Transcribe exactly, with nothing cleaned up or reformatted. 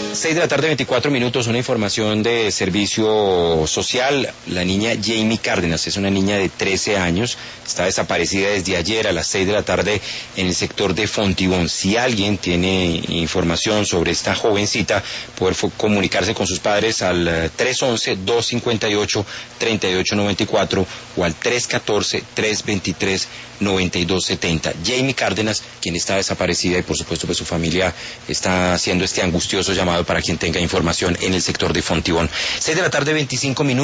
seis de la tarde, veinticuatro minutos, una información de servicio social. La niña Jamie Cárdenas es una niña de trece años, está desaparecida desde ayer a las seis de la tarde en el sector de Fontibón. Si alguien tiene información sobre esta jovencita, poder comunicarse con sus padres al tres once, dos cincuenta y ocho, treinta y ocho noventa y cuatro o al tres catorce, tres veintitrés, noventa y dos setenta. Jamie Cárdenas, quien está desaparecida, y por supuesto pues su familia está haciendo este angustioso llamado para quien tenga información en el sector de Fontibón. seis de la tarde, veinticinco minutos.